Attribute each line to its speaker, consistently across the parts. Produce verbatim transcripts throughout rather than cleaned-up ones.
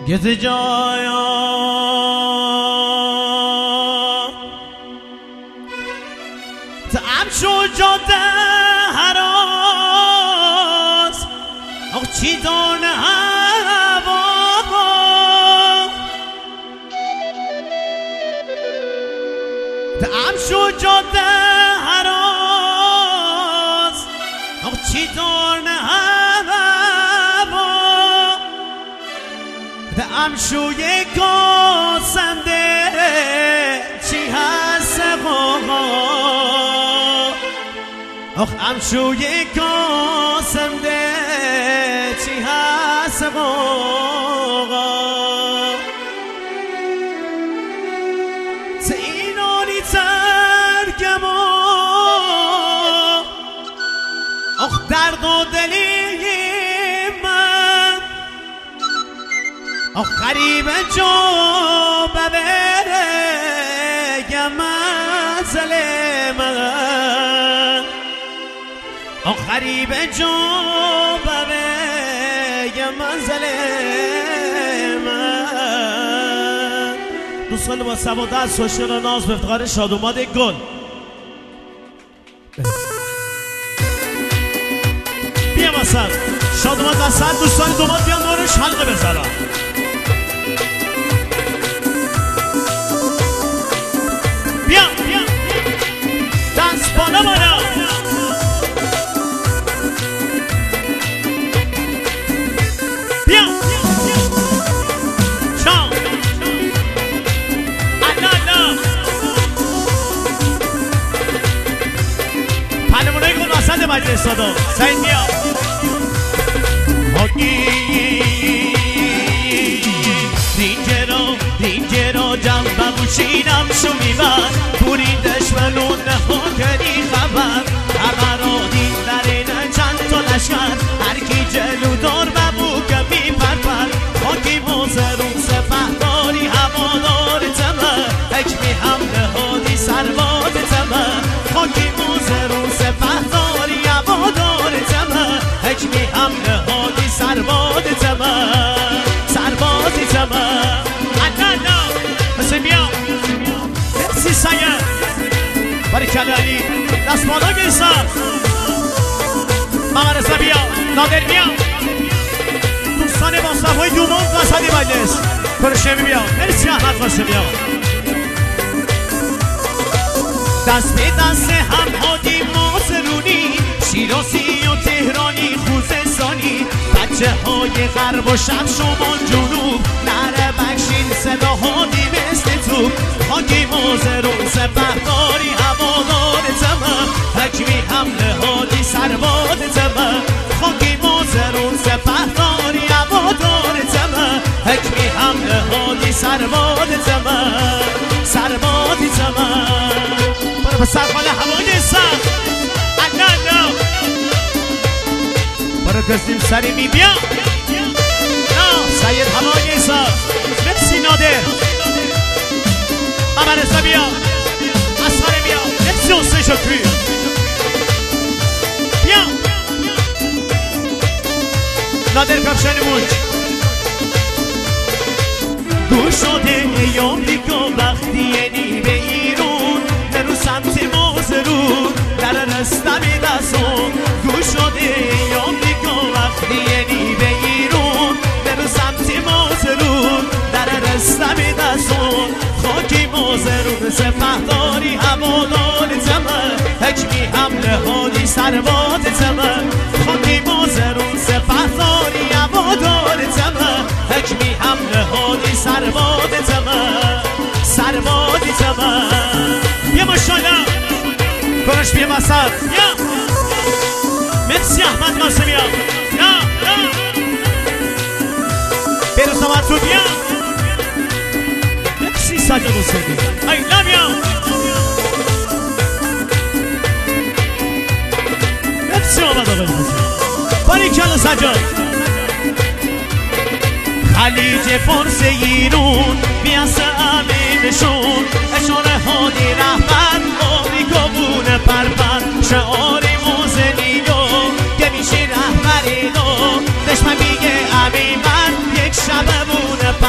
Speaker 1: گز جایا تعم شو جاده هراز آخ چی دانه هوا تعم شو جاده هراز آخ چی دانه هوا تعم شوی کاسنده چی هست بابا آخ امشوی کاسنده چی هست بابا اینانی ترگما آخ درد و دلی من آخ غریب جو ببره منزل من آخ غریب جو ببره منزل من. دوستان با سواد از خوشگل و ناز به افتخار شادوماد گل بیا واسه شادوماد وسط دوستان دوماد بیان دورش حلقه بزنن بیا بیا دست بالا بالا بیا چاو الا الا پلمونای گل وسط مجلس صدا سعید بیا هاگی رینجرا رینجرا جنبه بوشینم شو میبر پوری دشمنون نخوکری خبر همه را دین در این چند تا لشکر هرکی جلو دار ببو که میپرپر خاکی موزرون سپهداری هوادار تمه حکمی هم نهادی سرباد تمه خاکی موزرون سپهداری هوادار تمه حکمی هم نهادی سرباد تمه سرباد تمه انا مثل بیا مرسی سید بارکالله علی دست بالا گیسا محمد رضا بیا نادر بیا دوستان با صفای دوموند وسطی مجلس کرشمی بیا مرسی احمد قاسم بیا دست به دست هم هادی مازرونی شیرازی و تهرانی خوزستانی بچه های غرب و شب شمال جنوب نره بکشین صدا هادی مثل تو خاکی مازرون سپهداری هوادار تمه حکمی حمله هادی سرباد تمه خاکی مازرون سپهداری هوادار تمه حکمی حمله هادی سرباد تمه سرباد تمه برو به سرخانه هوای سر انا انا برو کسیم سری می بیا نه سید هوای سر مرسی نادر محمد رضا بیا اصحار بیا مرسی حسین شکری بیا نادر کفشن موج گوش شده ای آمریکا وقتی یعنی به ایرون نرو سمت مازرون در رستمی دستون گوش شده ای آمریکا وقتی یعنی به ایرون نرو سمت مازرون در رستمی دستون خاکی مازرون سپهداری هوادار تمه حکمی حمله هادی سرباد تمه خاکی مازرون سپهداری هوادار تمه حکمی حمله هادی سرباد تمه سرباد تمه بیا ماشاءالله کنش بیا وسط بیا مرسی احمد قاسم بیا یا یا بیروز آمد تو بیا مرسی سجاد حسینی ای لام یا مرسی آمد آقای حسین باریکالله سجاد خلیج فارس ایرون بیاسه امینشون اشاره هادی رهبر آمریکا بونه پرپر شعاری موزنیو گمیشی رهبری دو دشمن میگه امین من یک شب بونه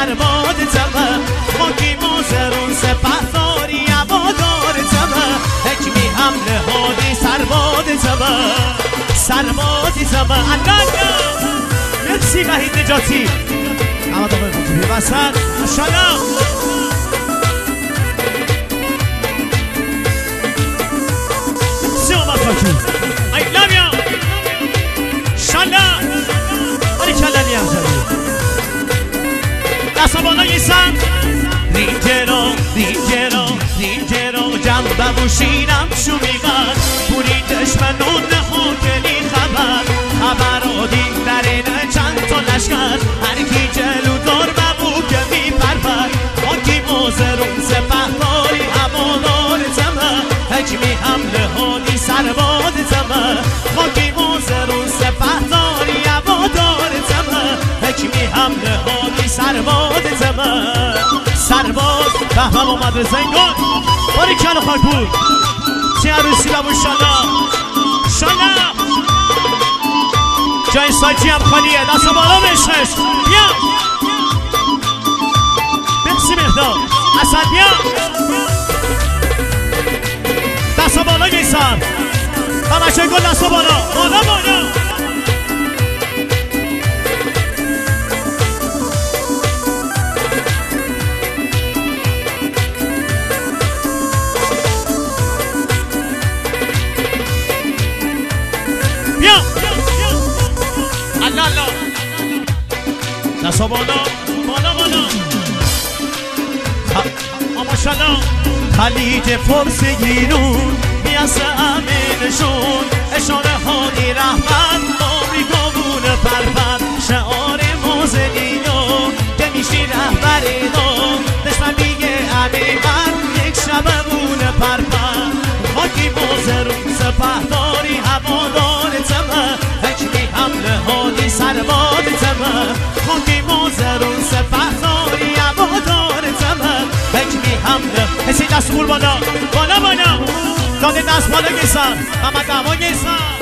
Speaker 1: سرباد تمه خاکی مازرون سپهداری هوادار تمه حکمی حمله هادی سرباد تمه سرباد تمه الله مرسی وحید نجاتی اما دقیقه خطوبی وسط ماشالله سیومت خاکی I love you شالله باری کلا نیم زدی دستا بالا گیسن رینجرو رینجرو رینجرو جنبه بوشینم شو میگن پوری دشمنون نخوکلی خبر خبر رو دین درینه چند تا لشکر هر کی جلو دار ببو که میپرور خاکی موزرون سپهداری هوادار تمه حکمی حمله هادی سرباد تمه خاکی موزرون سپهداری هوادار تمه حکمی حمله هادی سرباد تمه سرباد بهمم اومد زنگان باری کل خاک بود چه عروسی بابو شالا شالا جای سایتی هم خالیه دست بالا بشش بیا بمسی مهداد اصد بیا دست بالا گیسن و بچه گل دست بالا بالا بالا بیا الله الله دستا بالا بالا بالا ماشالله خلیج فرس گیرون بیاس امینشون اشاره هادی رحمت آمریکا بونه پرپر شعار موزنینو که میشی رهبرینو دشمن میگه امین یک شبه بونه پرپر خاکی موزرون سپهداری هوادار تمه حکمی حمله هادی سرباد تمه خاکی موزرون سپهداری هوادار تمه حکمی حمله کسی دست خور بالا بالا بالا داده دست بالا گیسن محمد دعوا گیسن